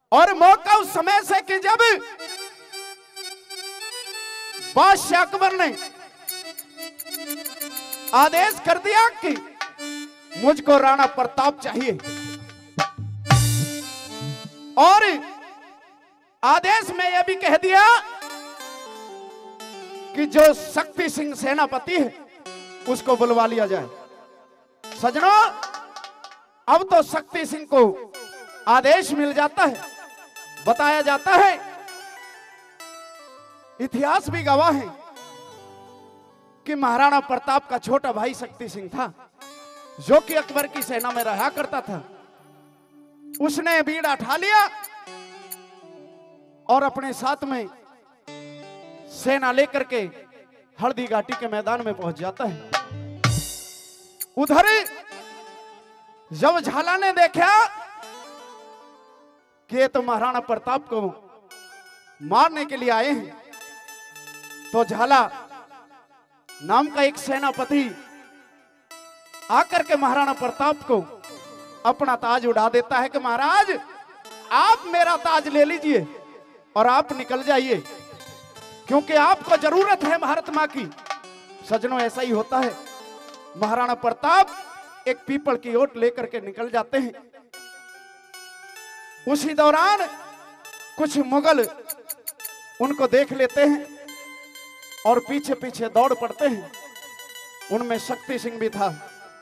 और मौका उस समय से कि जब बादशाह अकबर ने आदेश कर दिया कि मुझको राणा प्रताप चाहिए, और आदेश में यह भी कह दिया कि जो शक्ति सिंह सेनापति है उसको बुलवा लिया जाए। सजनों, अब तो शक्ति सिंह को आदेश मिल जाता है। बताया जाता है, इतिहास भी गवाह है कि महाराणा प्रताप का छोटा भाई शक्ति सिंह था, जो कि अकबर की सेना में रहा करता था। उसने बीड़ा उठा लिया और अपने साथ में सेना लेकर के हल्दी घाटी के मैदान में पहुंच जाता है। उधर जब झाला ने देखा कि ये तो महाराणा प्रताप को मारने के लिए आए हैं, तो झाला नाम का एक सेनापति आकर के महाराणा प्रताप को अपना ताज उड़ा देता है कि महाराज, आप मेरा ताज ले लीजिए और आप निकल जाइए, क्योंकि आपको जरूरत है भारत मां की। सजनों, ऐसा ही होता है। महाराणा प्रताप एक पीपल की ओट लेकर के निकल जाते हैं। उसी दौरान कुछ मुगल उनको देख लेते हैं और पीछे पीछे दौड़ पड़ते हैं। उनमें शक्ति सिंह भी था।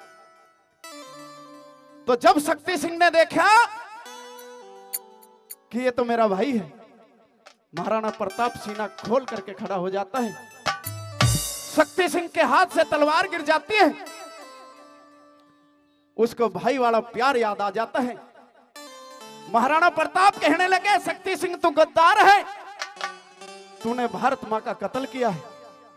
तो जब शक्ति सिंह ने देखा कि ये तो मेरा भाई है, महाराणा प्रताप सीना खोल करके खड़ा हो जाता है। शक्ति सिंह के हाथ से तलवार गिर जाती है। उसको भाई वाला प्यार याद आ जाता है। महाराणा प्रताप कहने लगे, शक्ति सिंह तू गद्दार है, तूने भारत मां का कत्ल किया है।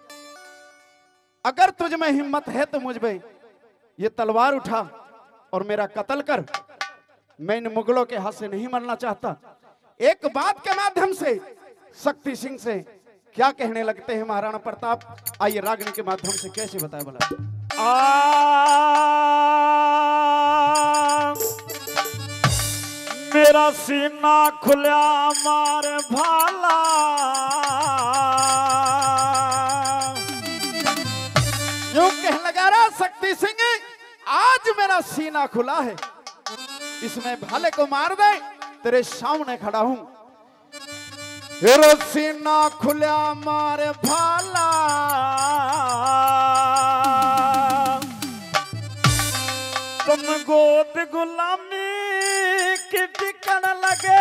अगर तुझ में हिम्मत है तो मुझ में ये तलवार उठा और मेरा कत्ल कर। मैं इन मुगलों के हाथ से नहीं मरना चाहता। एक बात के माध्यम से शक्ति सिंह से क्या कहने लगते हैं महाराणा प्रताप, आइए रागनी के माध्यम से कैसे बताए बोला। मेरा सीना खुला मार भाला, यूं कहने लगा रहा शक्ति सिंह, आज मेरा सीना खुला है, इसमें भाले को मार दे, तेरे सामने खड़ा हूं। तेरा सीना खुला मार भाला, तुम गोद गुलामी की टिकन लगे,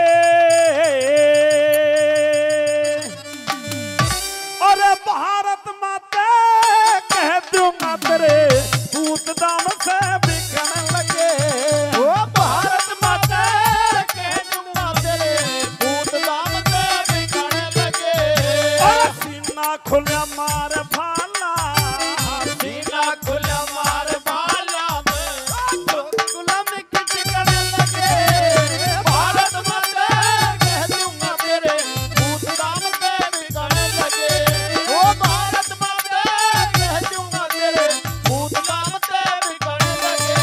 और भारत माता कह दूंगा तेरे पूत दाम से बिकन लगे। ओ भारत माता कह दूंगा तेरे पूत दाम से बिकन लगे। और सीना खुला मार भाला, सीना खुला मार भाला, गुलामी की टिकन लगे। भारत माता कह दूंगा तेरे पूत दाम से बिकन लगे। ओ भारत माता कह दूंगा तेरे पूत दाम से बिकन लगे।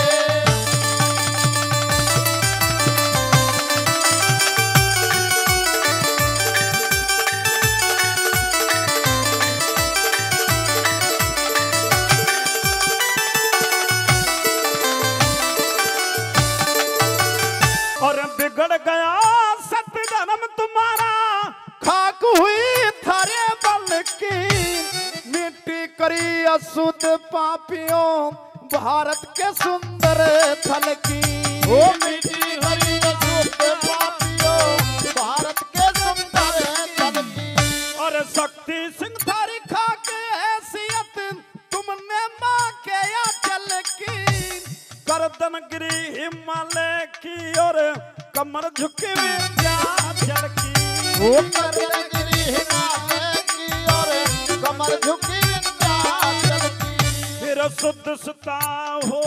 और बिगड़ गया सत्य धर्म तुम्हारा, खाक हुई थारे बल की, मिट्टी करी अशुद्ध पापियों भारत के सुंदर थल की। ओ मिट्टी करी अशुद्ध पापियों भारत के सुंदर थल की। और शक्ति सिंह थारी खाके हैसियत तुमने मां के या चल की। गर्दन गिरी हिमालय की, और कमर झुकी विंध्याचल की। ओ गर्दन गिरी हिमालय की, और कमर झुकी विंध्याचल की। फिर शुद्ध सुता हो,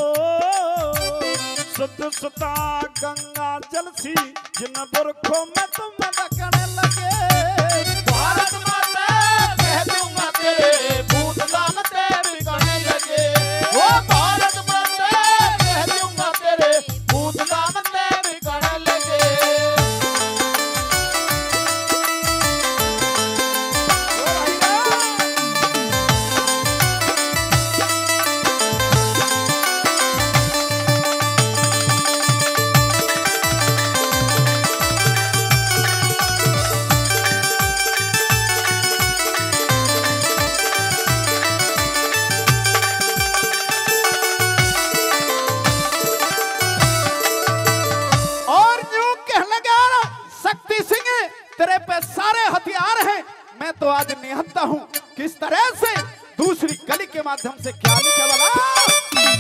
शुद्ध सुता गंगा जल सी, जिन बुरखों में तुम लगने लगे। भारत माता कह दूंगा तेरे भूत दाम तेरे बिकने लगे। ओ भारत माता कह दूंगा तेरे भूत दाम तेरे बिकने लगे। पे सारे हथियार हैं, मैं तो आज निहत्ता हूं। किस तरह से दूसरी कली के माध्यम से क्या लिखे वाला।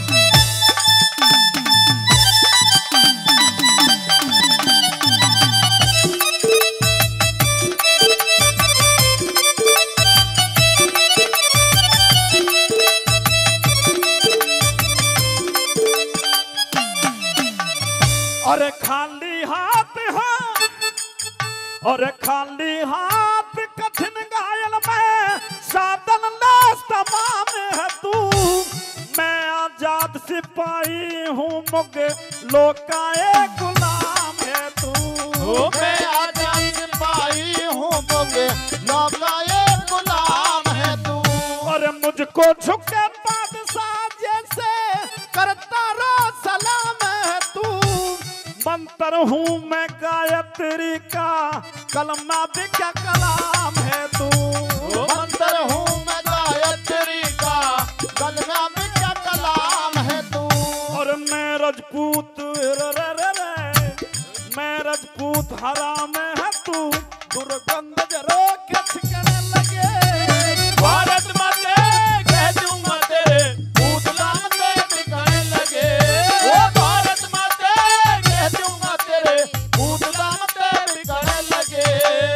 अरे खाली हाथ हाँ, अरे खाली हाथ कठिन घायल में साधन लाश तमाम है तू। मैं आजाद सिपाही हूँ मुझे लोकाए गुलाम है तू। मैं आजाद सिपाही हूँ मुझे लोकाए गुलाम है तू। अरे मुझको झुके बादशाह जैसे करता रो सलाम है तू। मंत्र हूँ मैं गायत्री का, कलमा भी क्या कलाम है तू। मंत्र हूँ मैं गायत्री का, कलमा भी क्या कलाम है तू। और मैं राजपूत मैं राजपूत हराम है तू। दुर्गंध जरो के छिकने लगे। भारत माते कह दूंगा तेरे पूतला में बिकने लगे। ओ भारत माते कह दूंगा तेरे पूतला में बिकने लगे।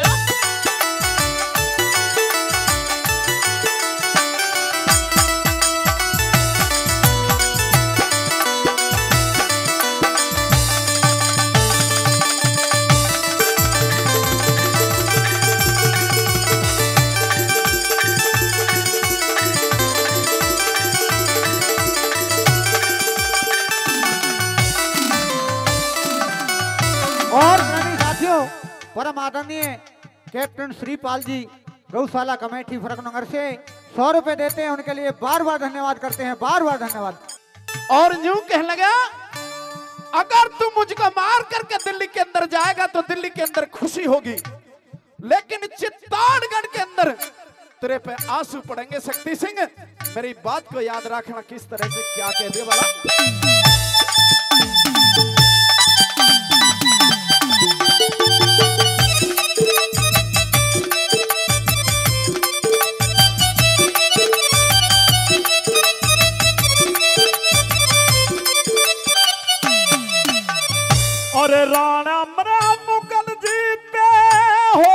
और प्रेमी साथियों, परम आदरणीय कैप्टन श्रीपाल जी गौशाला कमेटी फरकनगर से 100 रुपए देते हैं, उनके लिए बार बार धन्यवाद करते हैं, बार बार धन्यवाद। और यूं कहने लगा, अगर तू मुझको मार करके दिल्ली के अंदर जाएगा तो दिल्ली के अंदर खुशी होगी, लेकिन चित्तौड़गढ़ के अंदर तेरे पे आंसू पड़ेंगे। शक्ति सिंह, मेरी बात को याद रखना। किस तरह से क्या कह दिया वाला। अरे राणा मरा मुगल जीते हो,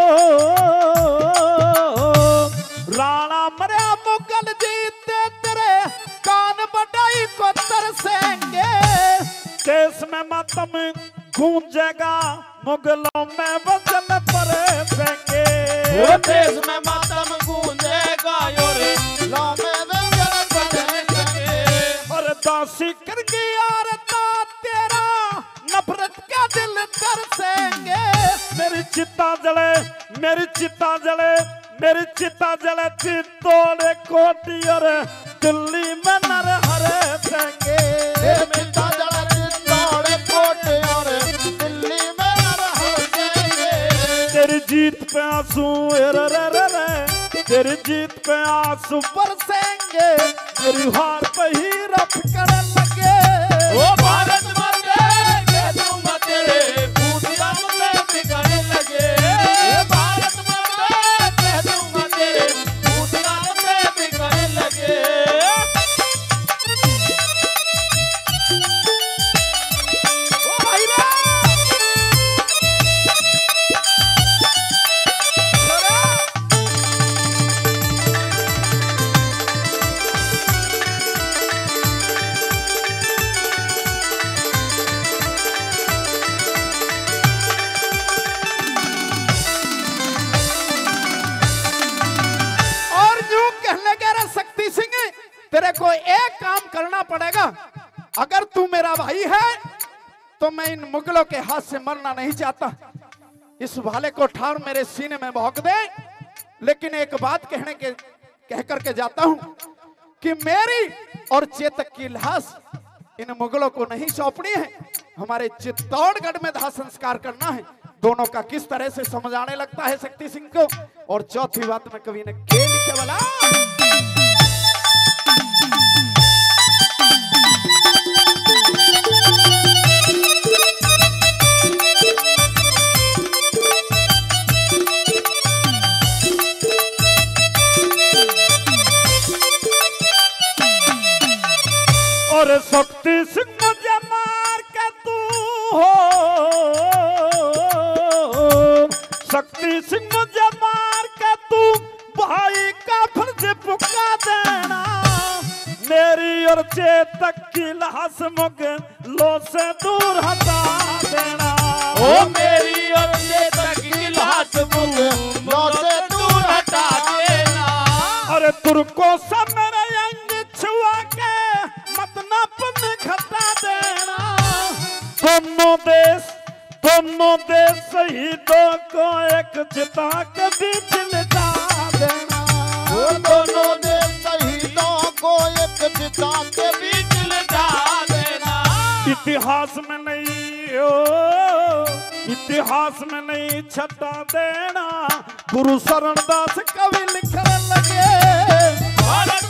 राणा मरा मुगल जीते तेरे कान बटाई को तरसेंगे। देश में मातम गूंजेगा, मुगलों में वजन परेंगे। वो देश में मातम गूंजेगा योरे लो में वजन परेंगे। और दासी कर गया तेरा नफरत का दिल तरसेंगे। मेरी चिता जले, मेरी चिता जले, मेरी चिता जले चित्तौड़ कोटी और दिल्ली में नर हरे सेंगे। चिता जले चित्तौड़ कोटी और दिल्ली में नर हरेंगे। तेरी जीत पे आंसू रे रे रे रे, तेरी जीत पे आंसू बरसेंगे। मेरी हार पे ही रफ करने लगे। ओ भारत माते कह दूंगा तेरे पूतला में बिकने लगे। भारत माते कह दूंगा तेरे पूतला में बिकने लगे। ओ भाई रे! तेरे को एक काम करना पड़ेगा। अगर तू मेरा भाई है तो मैं इन मुगलों के हाथ से मरना नहीं चाहता। इस भाले को ठाड़ मेरे सीने में भोंक दे, लेकिन एक बात कह करके जाता हूं कि मेरी और चेतक की लाश इन मुगलों को नहीं सौंपनी है, हमारे चित्तौड़गढ़ में दाह संस्कार करना है। दोनों का किस तरह से समझ आने लगता है शक्ति सिंह को। और चौथी बात में कवि ने के लिखे वाला, शक्ति सिंह मुझे मार के तू हो, शक्ति सिंह मुझे मार के तू भाई का फर्ज पुका देना, मेरी और चेतक की लाश मुझे लो से दूर हटा देना। ओ मेरी और चेतक की लाश मुझे लो से दूर हटा देना। अरे तुर्को सब मेरे अंग छुआ के मत ना पन खटा देना, दोनों देश शहीदों को एक चिता के बीच लिटा देना। वो दोनों देश शहीदों को एक चिता के बीच लिटा देना। इतिहास में नहीं हो, इतिहास में नहीं छटा देना, गुरु शरणदास कवि लिखने लगे। भारत